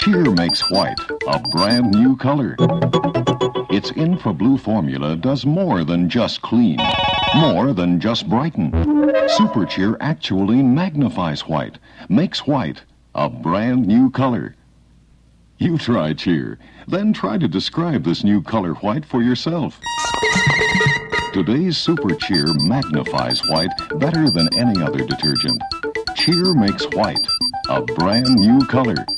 Cheer makes white a brand new color. Its InfaBlue formula does more than just clean, more than just brighten. Super Cheer actually magnifies white, makes white a brand new color. You try Cheer, then try to describe this new color white for yourself. Today's Super Cheer magnifies white better than any other detergent. Cheer makes white a brand new color.